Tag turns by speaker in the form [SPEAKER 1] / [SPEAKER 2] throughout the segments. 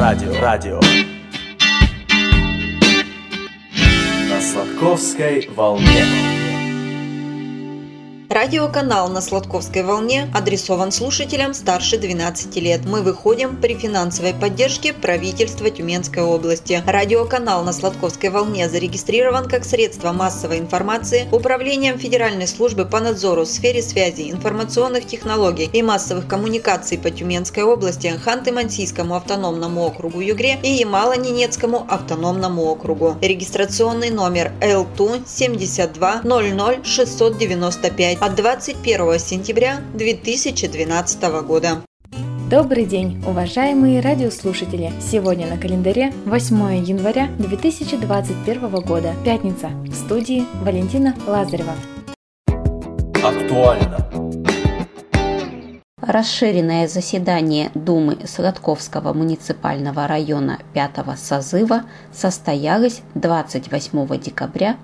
[SPEAKER 1] Радио. На Сладковской волне.
[SPEAKER 2] Радиоканал на Сладковской волне адресован слушателям старше 12 лет. Мы выходим при финансовой поддержке правительства Тюменской области. Радиоканал на Сладковской волне зарегистрирован как средство массовой информации Управлением Федеральной службы по надзору в сфере связи, информационных технологий и массовых коммуникаций по Тюменской области, Ханты-Мансийскому автономному округу Югре и Ямало-Ненецкому автономному округу. Регистрационный номер ЛТУ 72 00 695 от 21 сентября 2012 года.
[SPEAKER 3] Добрый день, уважаемые радиослушатели! Сегодня на календаре 8 января 2021 года, пятница. В студии Валентина Лазарева.
[SPEAKER 1] Актуально.
[SPEAKER 4] Расширенное заседание Думы Сладковского муниципального района 5-го созыва состоялось 28 декабря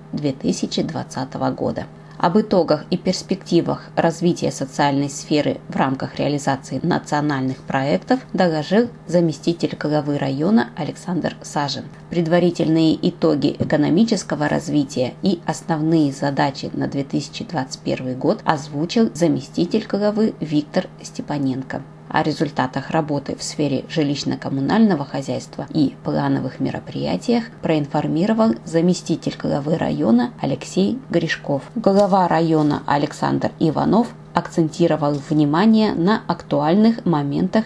[SPEAKER 4] 2020 года. Об итогах и перспективах развития социальной сферы в рамках реализации национальных проектов доложил заместитель главы района Александр Сажин. Предварительные итоги экономического развития и основные задачи на 2021 год озвучил заместитель главы Виктор Степаненко. О результатах работы в сфере жилищно-коммунального хозяйства и плановых мероприятиях проинформировал заместитель главы района Алексей Гришков. Глава района Александр Иванов акцентировал внимание на актуальных моментах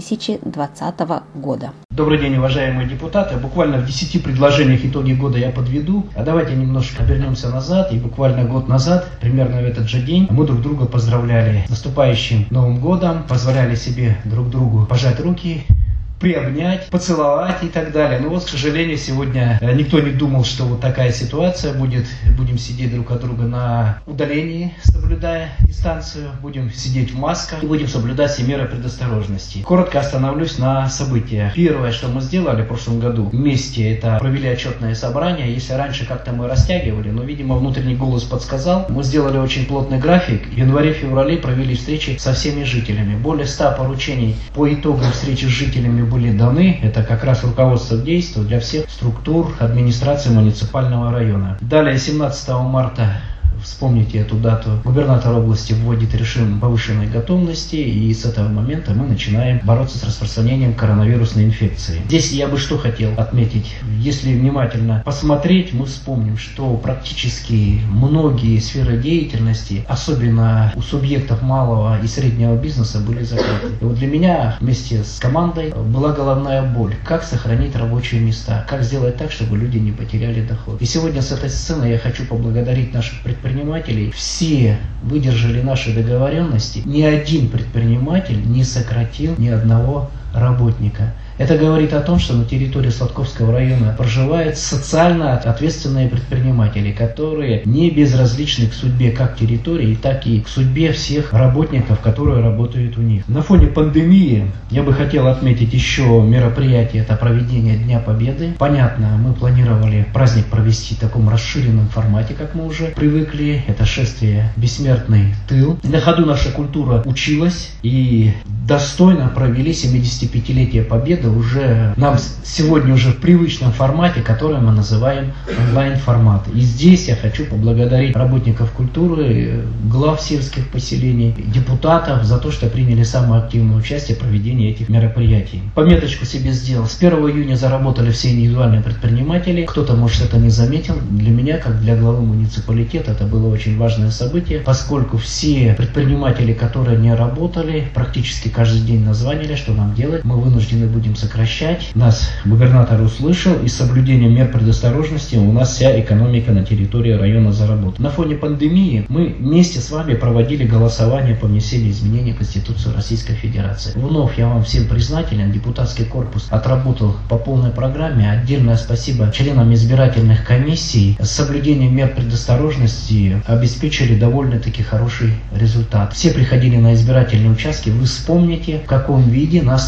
[SPEAKER 4] 2020 года.
[SPEAKER 5] Добрый день, уважаемые депутаты. Буквально в 10 предложениях итоги года я подведу. А давайте немножко вернемся назад. И буквально год назад, примерно в этот же день, мы друг друга поздравляли с наступающим Новым годом, позволяли себе друг другу пожать руки, приобнять, поцеловать и так далее. Но вот, к сожалению, сегодня никто не думал, что вот такая ситуация будет. Будем сидеть друг от друга на удалении, соблюдая дистанцию, будем сидеть в масках и будем соблюдать все меры предосторожности. Коротко остановлюсь на событиях. Первое, что мы сделали в прошлом году вместе, это провели отчетное собрание. Если раньше как-то мы растягивали, но, видимо, внутренний голос подсказал, мы сделали очень плотный график. В январе-феврале провели встречи со всеми жителями. Более 100 поручений по итогам встречи с жителями были даны. Это как раз руководство действий для всех структур администрации муниципального района. Далее, 17 марта, вспомните эту дату, губернатор области вводит режим повышенной готовности, и с этого момента мы начинаем бороться с распространением коронавирусной инфекции. Здесь я бы что хотел отметить. Если внимательно посмотреть, мы вспомним, что практически многие сферы деятельности, особенно у субъектов малого и среднего бизнеса, были закрыты. И вот для меня вместе с командой была головная боль. Как сохранить рабочие места? Как сделать так, чтобы люди не потеряли доход? И сегодня с этой сцены я хочу поблагодарить наших предпринимателей. Все выдержали наши договоренности. Ни один предприниматель не сократил ни одного работника. Это говорит о том, что на территории Сладковского района проживают социально ответственные предприниматели, которые не безразличны к судьбе как территории, так и к судьбе всех работников, которые работают у них. На фоне пандемии я бы хотел отметить еще мероприятие, это проведение Дня Победы. Понятно, мы планировали праздник провести в таком расширенном формате, как мы уже привыкли. Это шествие «Бессмертный тыл». На ходу наша культура училась и достойно провели 75-летие Победы уже нам сегодня уже в привычном формате, который мы называем онлайн-формат. И здесь я хочу поблагодарить работников культуры, глав сельских поселений, депутатов за то, что приняли самое активное участие в проведении этих мероприятий. Пометочку себе сделал. С 1 июня заработали все индивидуальные предприниматели. Кто-то, может, это не заметил. Для меня, как для главы муниципалитета, это было очень важное событие, поскольку все предприниматели, которые не работали, практически каждый день названивали, что нам делать. Мы вынуждены будем сокращать. Нас губернатор услышал, и с соблюдением мер предосторожности у нас вся экономика на территории района заработала. На фоне пандемии мы вместе с вами проводили голосование по внесению изменений в Конституцию Российской Федерации. Вновь я вам всем признателен. Депутатский корпус отработал по полной программе. Отдельное спасибо членам избирательных комиссий. С соблюдением мер предосторожности обеспечили довольно-таки хороший результат. Все приходили на избирательные участки. Вы вспомните, в каком виде нас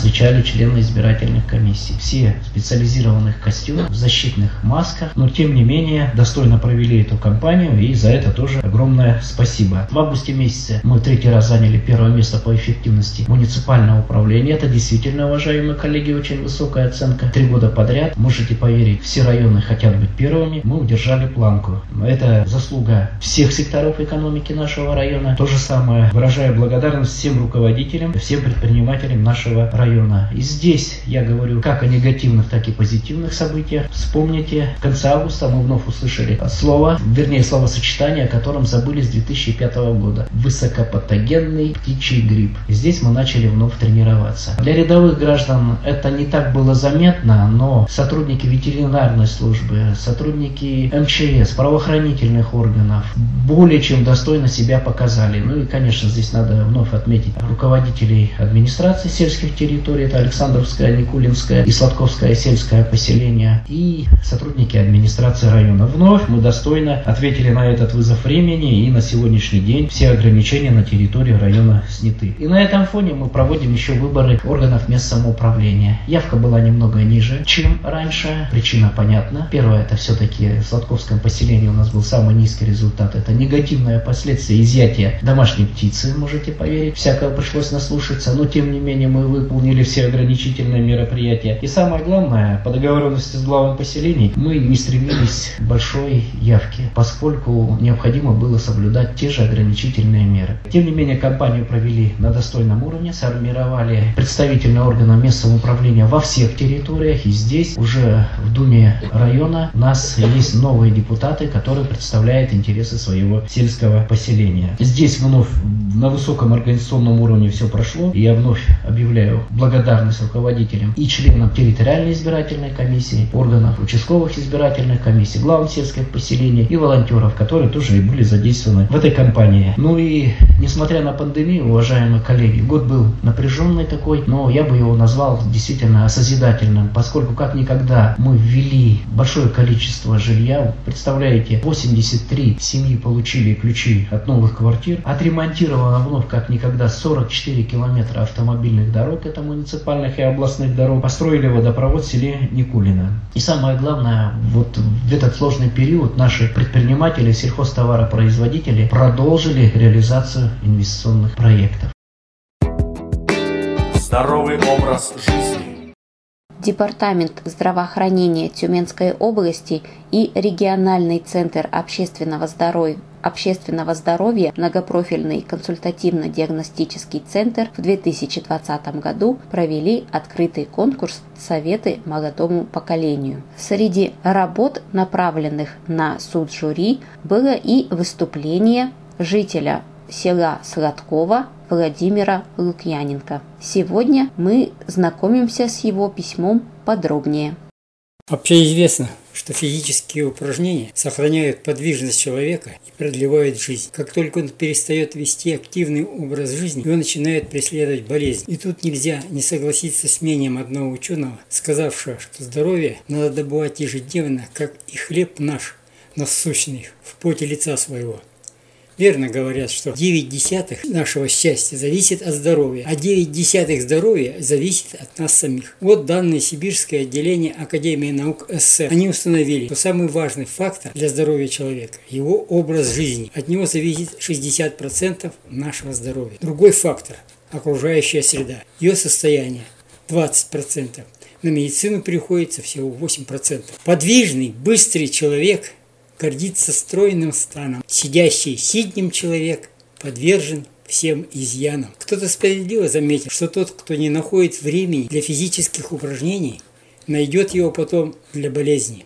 [SPEAKER 5] встречали члены избирательных комиссий. Все в специализированных костюмах, в защитных масках, но тем не менее достойно провели эту кампанию, и за это тоже огромное спасибо. В августе месяце мы 3-й раз заняли первое место по эффективности муниципального управления. Это действительно, уважаемые коллеги, очень высокая оценка. 3 года подряд, можете поверить, все районы хотят быть первыми. Мы удержали планку. Это заслуга всех секторов экономики нашего района. То же самое, выражаю благодарность всем руководителям, всем предпринимателям нашего района. И здесь я говорю как о негативных, так и позитивных событиях. Вспомните, в конце августа мы вновь услышали словосочетание, о котором забыли с 2005 года. Высокопатогенный птичий грипп. И здесь мы начали вновь тренироваться. Для рядовых граждан это не так было заметно, но сотрудники ветеринарной службы, сотрудники МЧС, правоохранительных органов более чем достойно себя показали. Ну и, конечно, здесь надо вновь отметить руководителей администрации сельских территорий. Это Александровское, Никулинское и Сладковское сельское поселение. И сотрудники администрации района. Вновь мы достойно ответили на этот вызов времени, и на сегодняшний день все ограничения на территории района сняты. И на этом фоне мы проводим еще выборы органов мест самоуправления. Явка была немного ниже, чем раньше. Причина понятна. Первое, это все-таки в Сладковском поселении у нас был самый низкий результат. Это негативное последствие изъятия домашней птицы, можете поверить. Всякого пришлось наслушаться, но тем не менее мы выполнили все ограничительные мероприятия. И самое главное, по договоренности с главами поселений мы не стремились к большой явке, поскольку необходимо было соблюдать те же ограничительные меры. Тем не менее, кампанию провели на достойном уровне, сформировали представительные органы мест самоуправления во всех территориях, и здесь уже в Думе района у нас есть новые депутаты, которые представляют интересы своего сельского поселения. Здесь вновь на высоком организационном уровне все прошло, и я вновь объявляю благодарность руководителям и членам территориальной избирательной комиссии, органов участковых избирательных комиссий, главам сельских поселений и волонтеров, которые тоже и были задействованы в этой кампании. Ну и несмотря на пандемию, уважаемые коллеги, год был напряженный такой, но я бы его назвал действительно созидательным, поскольку как никогда мы ввели большое количество жилья. Представляете, 83 семьи получили ключи от новых квартир, отремонтировано вновь как никогда 44 километра автомобильных дорог, это муниципальных и областных дорог, построили водопровод в селе Никулино. И самое главное, вот в этот сложный период наши предприниматели, сельхозтоваропроизводители продолжили реализацию инвестиционных проектов.
[SPEAKER 1] Здоровый образ жизни.
[SPEAKER 4] Департамент здравоохранения Тюменской области и региональный центр общественного здоровья многопрофильный консультативно-диагностический центр в 2020 году провели открытый конкурс «Советы молодому поколению». Среди работ, направленных на суд жюри, было и выступление жителя села Сладкова Владимира Лукьяненко. Сегодня мы знакомимся с его письмом подробнее.
[SPEAKER 6] Общеизвестно, что физические упражнения сохраняют подвижность человека и продлевают жизнь. Как только он перестает вести активный образ жизни, его начинает преследовать болезнь. И тут нельзя не согласиться с мнением одного ученого, сказавшего, что здоровье надо добывать ежедневно, как и хлеб наш, насущный, в поте лица своего. Верно говорят, что 9/10 нашего счастья зависит от здоровья, а 9/10 здоровья зависит от нас самих. Вот данные Сибирское отделение Академии наук СССР. Они установили, что самый важный фактор для здоровья человека – его образ жизни. От него зависит 60% нашего здоровья. Другой фактор – окружающая среда. Ее состояние – 20%. На медицину приходится всего 8%. Подвижный, быстрый человек – гордится стройным станом. Сидящий сиднем человек подвержен всем изъянам. Кто-то справедливо заметил, что тот, кто не находит времени для физических упражнений, найдет его потом для болезни.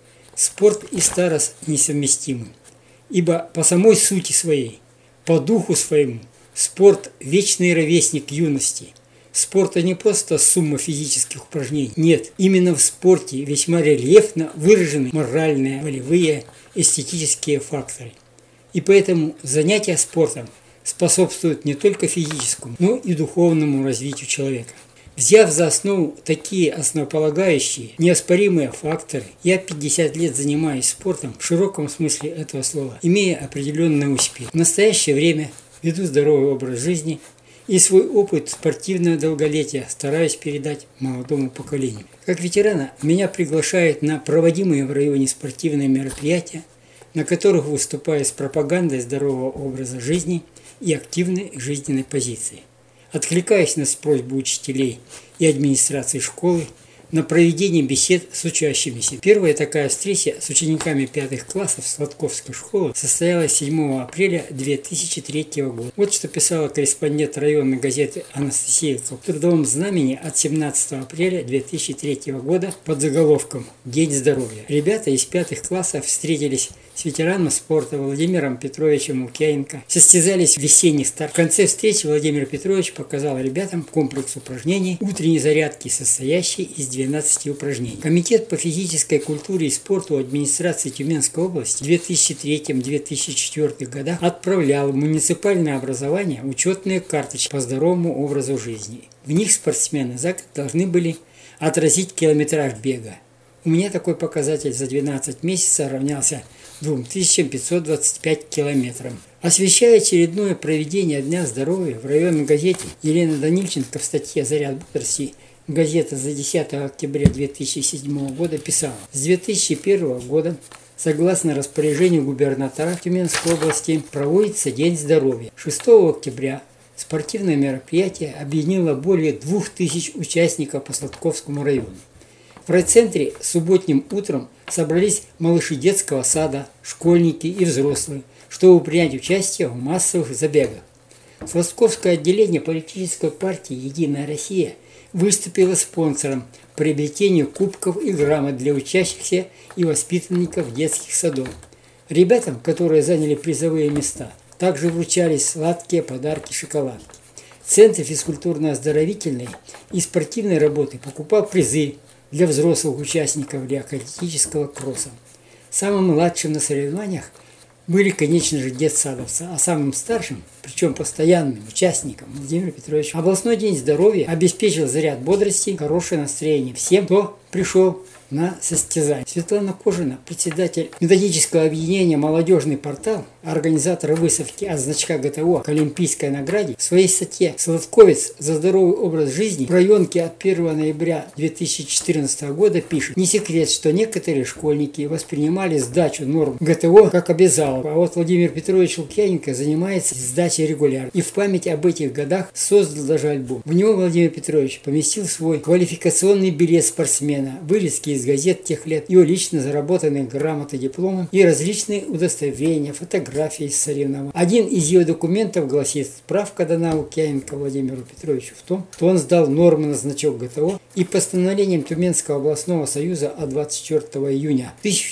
[SPEAKER 6] Спорт и старость несовместимы, ибо по самой сути своей, по духу своему, спорт – вечный ровесник юности. Спорт – не просто сумма физических упражнений. Нет, именно в спорте весьма рельефно выражены моральные, волевые, эстетические факторы. И поэтому занятия спортом способствуют не только физическому, но и духовному развитию человека. Взяв за основу такие основополагающие, неоспоримые факторы, я 50 лет занимаюсь спортом в широком смысле этого слова, имея определенный успех. В настоящее время веду здоровый образ жизни и свой опыт спортивного долголетия стараюсь передать молодому поколению. Как ветерана меня приглашают на проводимые в районе спортивные мероприятия, на которых выступаю с пропагандой здорового образа жизни и активной жизненной позиции. Откликаясь на просьбу учителей и администрации школы на проведение бесед с учащимися. Первая такая встреча с учениками 5 классов Сладковской школы состоялась 7 апреля 2003 года. Вот что писала корреспондент районной газеты Анастасия в Трудовом знамени от 17 апреля 2003 года под заголовком «День здоровья». Ребята из 5 классов встретились с ветераном спорта Владимиром Петровичем Лукьяненко, состязались в весенних стартах. В конце встречи Владимир Петрович показал ребятам комплекс упражнений утренней зарядки, состоящий из 12 упражнений. Комитет по физической культуре и спорту администрации Тюменской области в 2003-2004 годах отправлял в муниципальное образование учетные карточки по здоровому образу жизни. В них спортсмены за год должны были отразить километраж бега. У меня такой показатель за 12 месяцев равнялся 2525 километрам. Освещая очередное проведение Дня здоровья в районной газете, Елена Данильченко в статье «Заряд бодрости» газета за 10 октября 2007 года писала: с 2001 года, согласно распоряжению губернатора Тюменской области, проводится День здоровья. 6 октября спортивное мероприятие объединило более 2000 участников по Сладковскому району. В райцентре субботним утром собрались малыши детского сада, школьники и взрослые, чтобы принять участие в массовых забегах. Сладковское отделение политической партии «Единая Россия» выступило спонсором приобретения кубков и грамот для учащихся и воспитанников детских садов. Ребятам, которые заняли призовые места, также вручались сладкие подарки, шоколадки. Центр физкультурно-оздоровительной и спортивной работы покупал призы для взрослых участников легкоатлетического кросса. Самым младшим на соревнованиях были, конечно же, детсадовцы, а самым старшим, причем постоянным участником, Владимир Петрович. Областной день здоровья обеспечил заряд бодрости, хорошее настроение всем, кто пришел на состязание. Светлана Кожина, председатель методического объединения «Молодежный портал», организатор выставки от значка ГТО к Олимпийской награде, в своей статье «Сладковец за здоровый образ жизни» в районке от 1 ноября 2014 года пишет: «Не секрет, что некоторые школьники воспринимали сдачу норм ГТО как обязаловку, а вот Владимир Петрович Лукьяненко занимается сдачей регулярно и в память об этих годах создал даже альбом. В него Владимир Петрович поместил свой квалификационный билет спортсмена, вырезки из газет тех лет, его лично заработанные грамоты, дипломы и различные удостоверения, фотографии из соревнований. Один из его документов гласит: справка дана Лукьяненко Владимиру Петровичу в том, что он сдал нормы на значок ГТО и постановлением Тюменского областного союза от 24 июня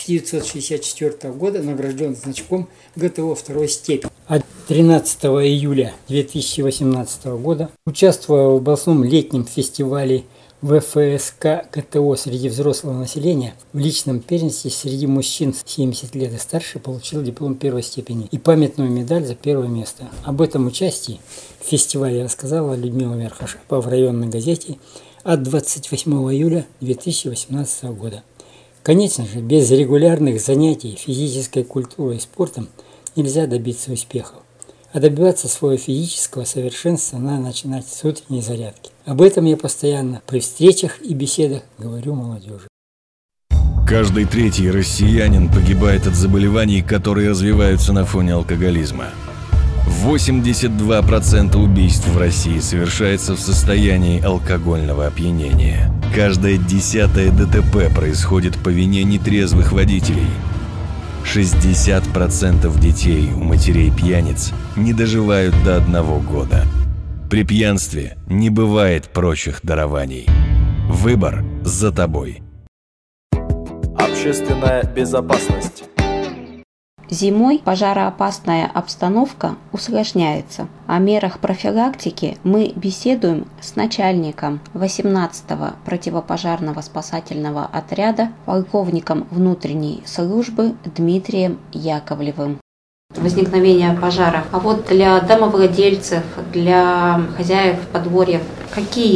[SPEAKER 6] 1964 года награжден значком ГТО второй степени. От 13 июля 2018 года, участвуя в областном летнем фестивале ВФСК ГТО среди взрослого населения, в личном первенстве среди мужчин 70 лет и старше получил диплом первой степени и памятную медаль за первое место. Об этом участии в фестивале рассказала Людмила Верхошапова в районной газете от 28 июля 2018 года. Конечно же, без регулярных занятий физической культурой и спортом нельзя добиться успехов. А добиваться своего физического совершенства надо начинать с утренней зарядки. Об этом я постоянно при встречах и беседах говорю молодежи.
[SPEAKER 7] Каждый третий россиянин погибает от заболеваний, которые развиваются на фоне алкоголизма. 82% убийств в России совершается в состоянии алкогольного опьянения. Каждое 10-е ДТП происходит по вине нетрезвых водителей. 60% детей у матерей-пьяниц не доживают до 1 года. При пьянстве не бывает прочих дарований. Выбор за тобой.
[SPEAKER 1] Общественная безопасность.
[SPEAKER 4] Зимой пожароопасная обстановка усложняется. О мерах профилактики мы беседуем с начальником 18-го противопожарного спасательного отряда, полковником внутренней службы Дмитрием Яковлевым. Возникновение пожара. А вот для домовладельцев, для хозяев подворья, какие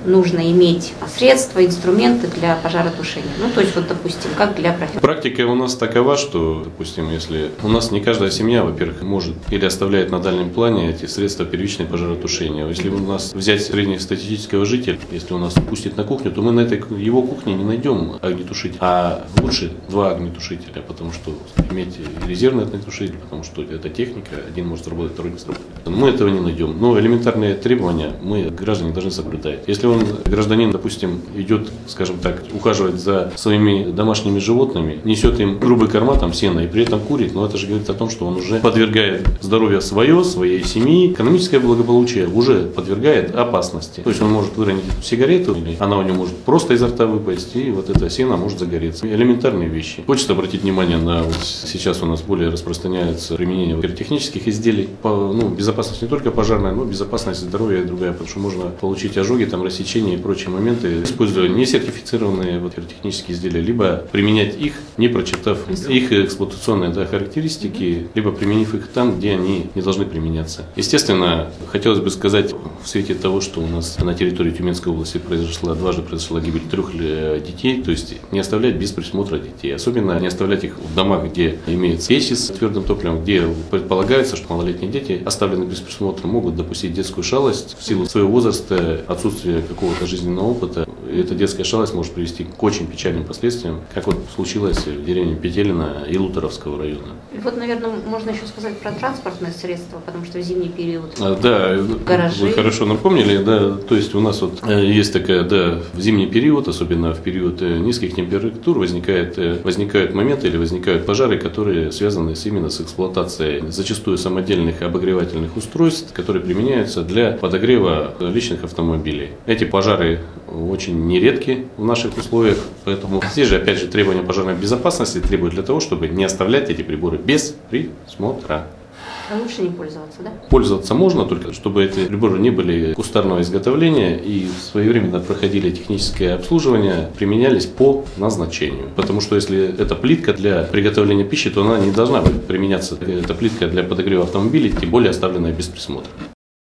[SPEAKER 4] нужно иметь средства, инструменты для пожаротушения? Ну, то есть, вот, допустим, как для профессионалов.
[SPEAKER 8] Практика у нас такова, что, допустим, если у нас не каждая семья, во-первых, может или оставляет на дальнем плане эти средства первичной пожаротушения. Если у нас взять среднестатистического жителя, если у нас пустит на кухню, то мы на его кухне не найдем огнетушителя, а лучше 2 огнетушителя, потому что иметь резервный огнетушитель, потому что это техника, один может работать, второй не сработает. Мы этого не найдем. Но элементарные требования мы, граждане, должны соблюдать. Если гражданин, допустим, идет, скажем так, ухаживать за своими домашними животными, несет им грубый корма, там, сено, и при этом курит, но это же говорит о том, что он уже подвергает здоровье своей семьи, экономическое благополучие уже подвергает опасности. То есть он может выронить эту сигарету, или она у него может просто изо рта выпасть, и вот это сено может загореться. Элементарные вещи. Хочется обратить внимание на, вот сейчас у нас более распространяется применение пиротехнических изделий. Безопасность не только пожарная, но безопасность здоровья и другая, потому что можно получить ожоги, там, рассечения и прочие моменты, используя несертифицированные пиротехнические изделия, либо применять их, не прочитав их эксплуатационные характеристики, либо применив их там, где они не должны применяться. Естественно, хотелось бы сказать, в свете того, что у нас на территории Тюменской области дважды произошла гибель 3 детей, то есть не оставлять без присмотра детей, особенно не оставлять их в домах, где имеются печи с твердым топливом, где предполагается, что малолетние дети, оставленные без присмотра, могут допустить детскую шалость в силу своего возраста, отсутствия какого-то жизненного опыта. И эта детская шалость может привести к очень печальным последствиям, как вот случилось в деревне Петелино Илуторовского района.
[SPEAKER 4] Вот, наверное, можно еще сказать про транспортные средства, потому что в зимний период
[SPEAKER 8] гаражи. Вы хорошо напомнили, да, то есть у нас вот есть такая, в зимний период, особенно в период низких температур, возникают моменты или возникают пожары, которые связаны именно с эксплуатацией зачастую самодельных обогревательных устройств, которые применяются для подогрева личных автомобилей. Эти пожары очень нередки в наших условиях, поэтому здесь же, опять же, требования пожарной безопасности требуют для того, чтобы не оставлять эти приборы без присмотра.
[SPEAKER 4] А лучше не пользоваться, да?
[SPEAKER 8] Пользоваться можно, только чтобы эти приборы не были кустарного изготовления и своевременно проходили техническое обслуживание, применялись по назначению. Потому что если это плитка для приготовления пищи, то она не должна применяться. Это плитка для подогрева автомобилей, тем более оставленная без присмотра.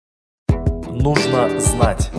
[SPEAKER 1] Нужно знать.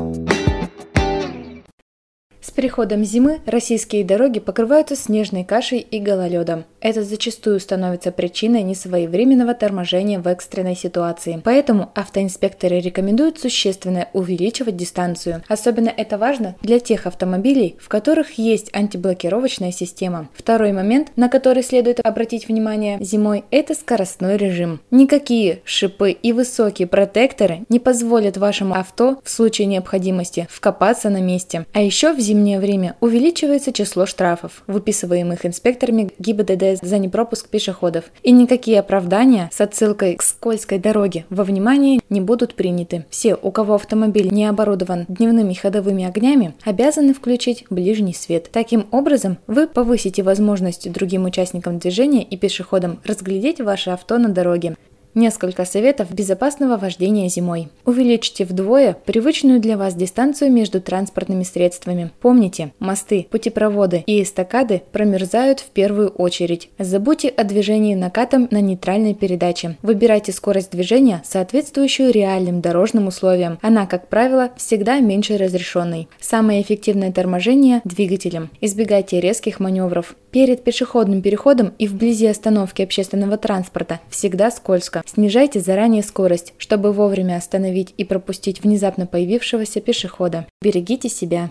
[SPEAKER 3] С приходом зимы российские дороги покрываются снежной кашей и гололедом. Это зачастую становится причиной несвоевременного торможения в экстренной ситуации. Поэтому автоинспекторы рекомендуют существенно увеличивать дистанцию. Особенно это важно для тех автомобилей, в которых есть антиблокировочная система. Второй момент, на который следует обратить внимание зимой, это скоростной режим. Никакие шипы и высокие протекторы не позволят вашему авто в случае необходимости вкопаться на месте. А еще в зимнее время увеличивается число штрафов, выписываемых инспекторами ГИБДД за непропуск пешеходов, и никакие оправдания с отсылкой к скользкой дороге во внимание не будут приняты. Все, у кого автомобиль не оборудован дневными ходовыми огнями, обязаны включить ближний свет. Таким образом, вы повысите возможность другим участникам движения и пешеходам разглядеть ваше авто на дороге. Несколько советов безопасного вождения зимой. Увеличьте вдвое привычную для вас дистанцию между транспортными средствами. Помните, мосты, путепроводы и эстакады промерзают в первую очередь. Забудьте о движении накатом на нейтральной передаче. Выбирайте скорость движения, соответствующую реальным дорожным условиям. Она, как правило, всегда меньше разрешенной. Самое эффективное торможение – двигателем. Избегайте резких маневров. Перед пешеходным переходом и вблизи остановки общественного транспорта всегда скользко. Снижайте заранее скорость, чтобы вовремя остановить и пропустить внезапно появившегося пешехода. Берегите себя.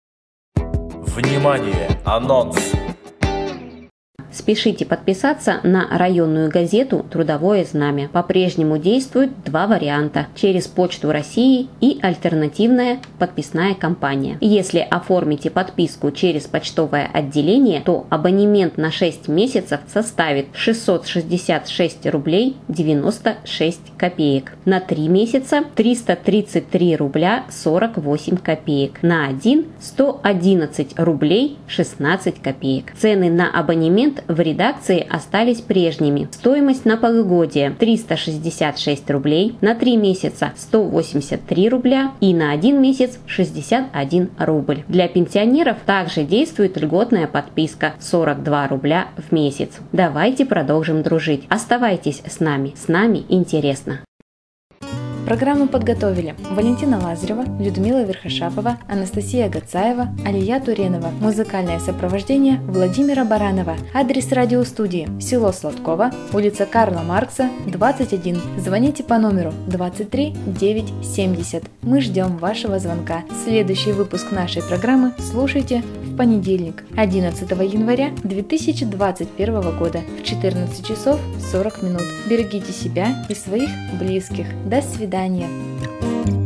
[SPEAKER 1] Внимание! Анонс!
[SPEAKER 4] Спешите подписаться на районную газету «Трудовое знамя». По-прежнему действуют 2 варианта – через Почту России и альтернативная подписная кампания. Если оформите подписку через почтовое отделение, то абонемент на 6 месяцев составит 666 рублей 96 копеек. На 3 месяца 333 рубля 48 копеек. На 1 – 111 рублей 16 копеек. Цены на абонемент в редакции остались прежними. Стоимость на полугодие 366 рублей, на 3 месяца 183 рубля и на 1 месяц 61 рубль. Для пенсионеров также действует льготная подписка 42 рубля в месяц. Давайте продолжим дружить. Оставайтесь с нами интересно.
[SPEAKER 3] Программу подготовили Валентина Лазарева, Людмила Верхошапова, Анастасия Гацаева, Алия Туренова. Музыкальное сопровождение Владимира Баранова. Адрес радиостудии: село Сладково, улица Карла Маркса, 21. Звоните по номеру 23 970. Мы ждем вашего звонка. Следующий выпуск нашей программы слушайте в понедельник, 11 января 2021 года в 14 часов 40 минут. Берегите себя и своих близких. До свидания.